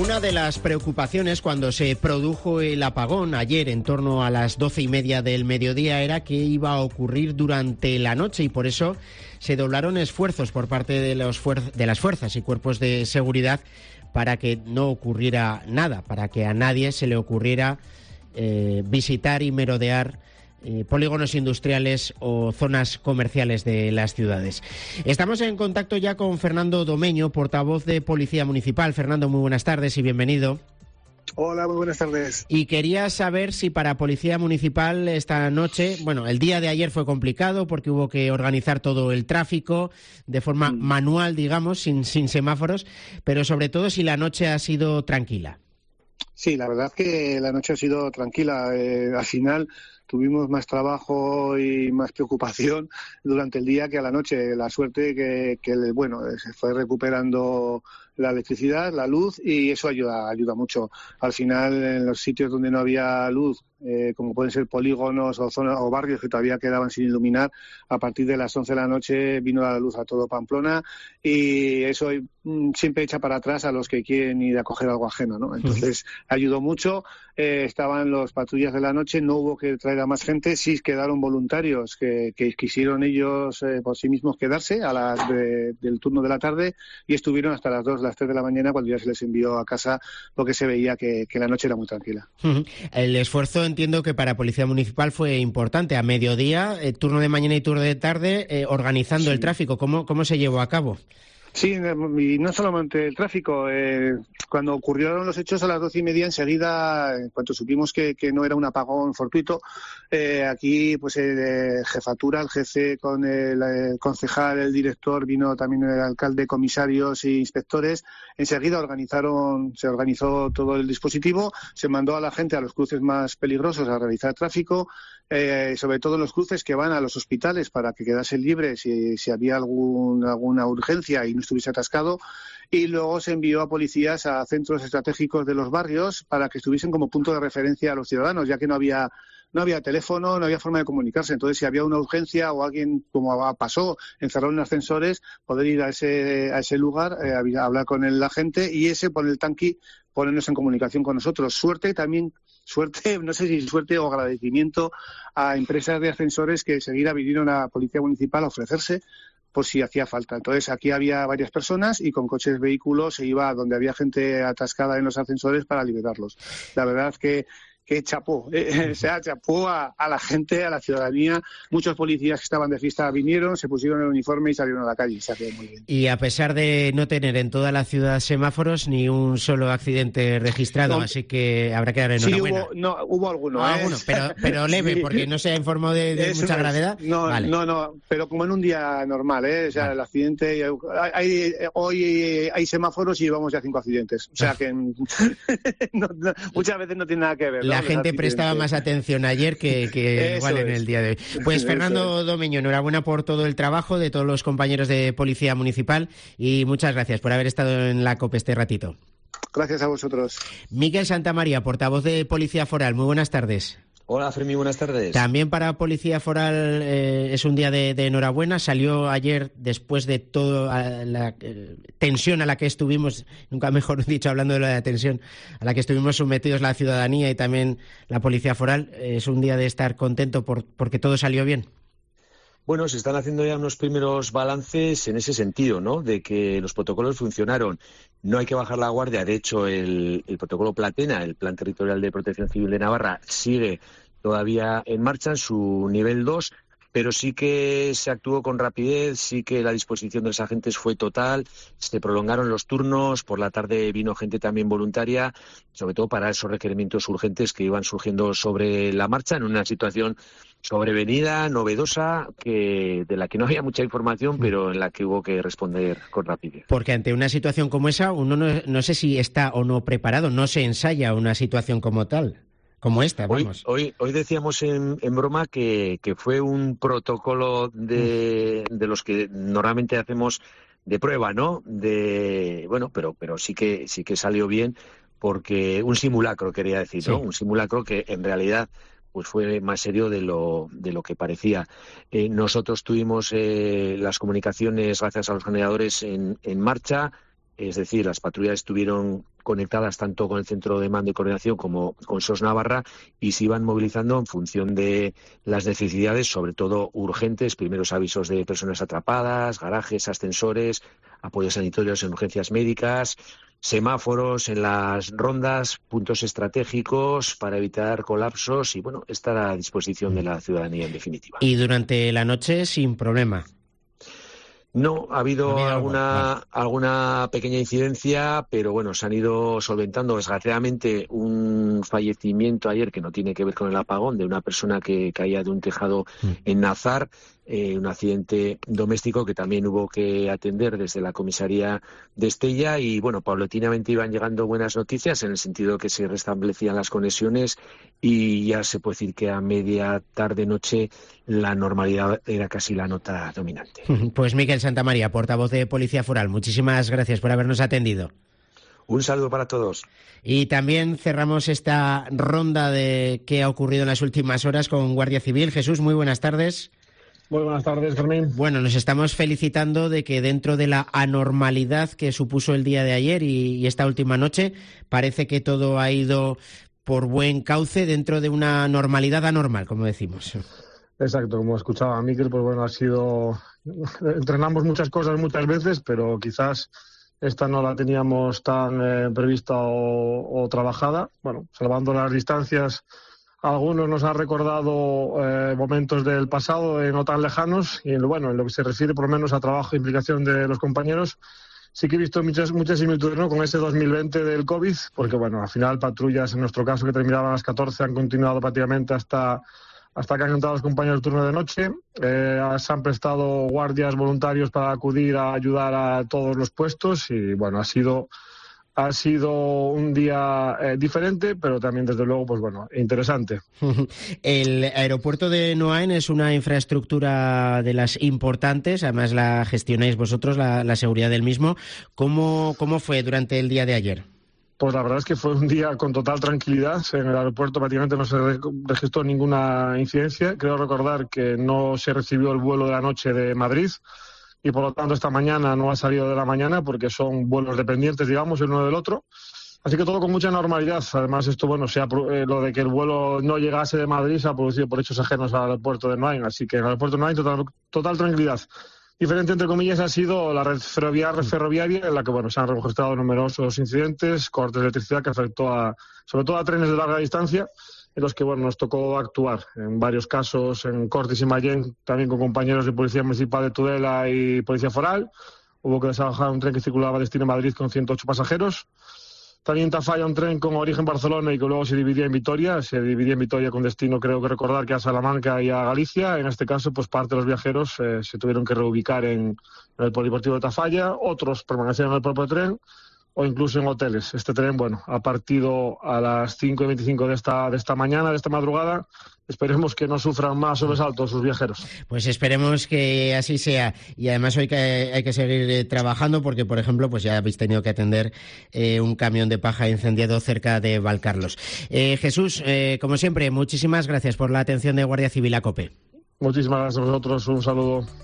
Una de las preocupaciones cuando se produjo el apagón ayer en torno a las 12:30 del mediodía era qué iba a ocurrir durante la noche, y por eso se doblaron esfuerzos por parte de las fuerzas y cuerpos de seguridad para que no ocurriera nada, para que a nadie se le ocurriera visitar y merodear polígonos industriales o zonas comerciales de las ciudades. Estamos en contacto ya con Fernando Domeño, portavoz de Policía Municipal. Fernando, muy buenas tardes y bienvenido. Hola, muy buenas tardes. Y quería saber si para Policía Municipal esta noche, bueno, el día de ayer fue complicado porque hubo que organizar todo el tráfico de forma manual, digamos, sin semáforos, pero sobre todo si la noche ha sido tranquila. Sí, la verdad que la noche ha sido tranquila. Al final tuvimos más trabajo y más preocupación durante el día que a la noche. La suerte que se fue recuperando la electricidad, la luz, y eso ayuda mucho. Al final, en los sitios donde no había luz, como pueden ser polígonos o zonas o barrios que todavía quedaban sin iluminar, a partir de las 11 de la noche vino la luz a todo Pamplona, y eso siempre echa para atrás a los que quieren ir a coger algo ajeno, ¿no? Entonces ayudó mucho. Estaban los patrullas de la noche, no hubo que traer a más gente, sí quedaron voluntarios que quisieron ellos por sí mismos quedarse a las del turno de la tarde, y estuvieron hasta las 2, las 3 de la mañana, cuando ya se les envió a casa, porque se veía que la noche era muy tranquila. El esfuerzo, entiendo que para Policía Municipal fue importante. A mediodía, turno de mañana y turno de tarde, organizando el tráfico. ¿Cómo se llevó a cabo? Sí, y no solamente el tráfico. Cuando ocurrieron los hechos a las 12:30, enseguida, en cuanto supimos que no era un apagón fortuito, aquí pues jefatura, el jefe con el concejal, el director, vino también el alcalde, comisarios e inspectores. Enseguida se organizó todo el dispositivo, se mandó a la gente a los cruces más peligrosos a realizar tráfico, sobre todo los cruces que van a los hospitales, para que quedasen libres si había alguna urgencia y no estuviese atascado, y luego se envió a policías a centros estratégicos de los barrios para que estuviesen como punto de referencia a los ciudadanos, ya que no había teléfono, no había forma de comunicarse. Entonces, si había una urgencia o alguien, como pasó, encerrado en ascensores, poder ir a ese lugar, hablar con la gente, y poner el tanqui, ponernos en comunicación con nosotros. Suerte, no sé si suerte o agradecimiento a empresas de ascensores que enseguida vinieron a Policía Municipal a ofrecerse por si hacía falta. Entonces, aquí había varias personas y con coches, vehículos, se iba a donde había gente atascada en los ascensores para liberarlos. La verdad que chapó, chapó a la gente, a la ciudadanía. Muchos policías que estaban de fiesta vinieron, se pusieron el uniforme y salieron a la calle. Se hacía muy bien. Y a pesar de no tener en toda la ciudad semáforos, ni un solo accidente registrado, así que habrá que dar enhorabuena. Sí, hubo alguno. Pero leve, porque no se ha informado de mucha gravedad. Vale. No, pero como en un día normal, el accidente, hoy hay semáforos y llevamos ya 5 accidentes. O sea que muchas veces no tiene nada que ver. La gente prestaba más atención ayer que igual en el día de hoy. Pues Fernando Domeño, enhorabuena por todo el trabajo de todos los compañeros de Policía Municipal, y muchas gracias por haber estado en la COPE este ratito. Gracias a vosotros. Miguel Santamaría, portavoz de Policía Foral, muy buenas tardes. Hola, Fermí, buenas tardes. También para Policía Foral es un día de enhorabuena. Salió ayer, después de toda la tensión a la que estuvimos, nunca mejor dicho, hablando de la tensión a la que estuvimos sometidos la ciudadanía y también la Policía Foral, es un día de estar contento porque todo salió bien. Bueno, se están haciendo ya unos primeros balances en ese sentido, ¿no? De que los protocolos funcionaron. No hay que bajar la guardia. De hecho, el protocolo Platena, el Plan Territorial de Protección Civil de Navarra, sigue todavía en marcha en su nivel 2, pero sí que se actuó con rapidez, sí que la disposición de los agentes fue total, se prolongaron los turnos, por la tarde vino gente también voluntaria, sobre todo para esos requerimientos urgentes que iban surgiendo sobre la marcha en una situación sobrevenida, novedosa, de la que no había mucha información, pero en la que hubo que responder con rapidez. Porque ante una situación como esa, uno no sé si está o no preparado, no se ensaya una situación como tal. Como esta, vamos. Hoy decíamos en broma que fue un protocolo de los que normalmente hacemos de prueba, ¿no? Pero sí que salió bien, porque un simulacro, quería decir, ¿no? Un simulacro que en realidad pues fue más serio de lo que parecía. Nosotros tuvimos las comunicaciones, gracias a los generadores, en marcha. Es decir, las patrullas estuvieron conectadas tanto con el Centro de Mando y Coordinación como con SOS Navarra, y se iban movilizando en función de las necesidades, sobre todo urgentes, primeros avisos de personas atrapadas, garajes, ascensores, apoyos sanitarios en urgencias médicas, semáforos en las rondas, puntos estratégicos para evitar colapsos y, bueno, estar a disposición de la ciudadanía en definitiva. Y durante la noche sin problema. No, ha habido alguna pequeña incidencia, pero bueno, se han ido solventando. Desgraciadamente, un fallecimiento ayer que no tiene que ver con el apagón, de una persona que caía de un tejado en Nazar, un accidente doméstico que también hubo que atender desde la comisaría de Estella, y bueno, paulatinamente iban llegando buenas noticias en el sentido que se restablecían las conexiones y ya se puede decir que a media tarde-noche la normalidad era casi la nota dominante. Pues Miquel Santamaría, portavoz de Policía Foral, muchísimas gracias por habernos atendido. Un saludo para todos. Y también cerramos esta ronda de qué ha ocurrido en las últimas horas con Guardia Civil. Jesús, muy buenas tardes. Muy buenas tardes, Fermín. Bueno, nos estamos felicitando de que dentro de la anormalidad que supuso el día de ayer y esta última noche, parece que todo ha ido por buen cauce dentro de una normalidad anormal, como decimos. Exacto, como escuchaba Miquel, pues bueno, entrenamos muchas cosas muchas veces, pero quizás esta no la teníamos tan prevista o trabajada. Bueno, salvando las distancias, algunos nos han recordado momentos del pasado no tan lejanos, y en lo que se refiere por lo menos a trabajo e implicación de los compañeros, sí que he visto muchas similitudes, ¿no?, con ese 2020 del COVID, porque bueno, al final patrullas, en nuestro caso que terminaban a las 14, han continuado prácticamente hasta que han entrado los compañeros del turno de noche. Se han prestado guardias voluntarios para acudir a ayudar a todos los puestos, y bueno, ha sido un día diferente, pero también, desde luego, pues bueno, interesante. El aeropuerto de Noain es una infraestructura de las importantes, además la gestionáis vosotros, la seguridad del mismo. ¿Cómo fue durante el día de ayer? Pues la verdad es que fue un día con total tranquilidad. En el aeropuerto prácticamente no se registró ninguna incidencia. Creo recordar que no se recibió el vuelo de la noche de Madrid, y por lo tanto esta mañana no ha salido de la mañana, porque son vuelos dependientes, digamos, el uno del otro. Así que todo con mucha normalidad. Además, esto, bueno, lo de que el vuelo no llegase de Madrid se ha producido por hechos ajenos al aeropuerto de Noain. Así que en el aeropuerto de Noain total tranquilidad. Diferente, entre comillas, ha sido la red ferroviaria, en la que bueno, se han registrado numerosos incidentes, cortes de electricidad que afectó sobre todo a trenes de larga distancia, en los que bueno, nos tocó actuar en varios casos, en Cortes y Mayén, también con compañeros de Policía Municipal de Tudela y Policía Foral. Hubo que desalojar un tren que circulaba destino Madrid con 108 pasajeros. También en Tafalla, un tren con origen Barcelona y que luego se dividía en Vitoria. Se dividía en Vitoria con destino, creo que recordar, que a Salamanca y a Galicia. En este caso, pues parte de los viajeros se tuvieron que reubicar en el polideportivo de Tafalla. Otros permanecieron en el propio tren o incluso en hoteles. Este tren, bueno, ha partido a las 5:25 de esta mañana, de esta madrugada. Esperemos que no sufran más sobresaltos sus viajeros. Pues esperemos que así sea. Y además hoy hay que seguir trabajando porque, por ejemplo, pues ya habéis tenido que atender un camión de paja incendiado cerca de Valcarlos. Jesús, como siempre, muchísimas gracias por la atención de Guardia Civil a COPE. Muchísimas gracias a vosotros. Un saludo.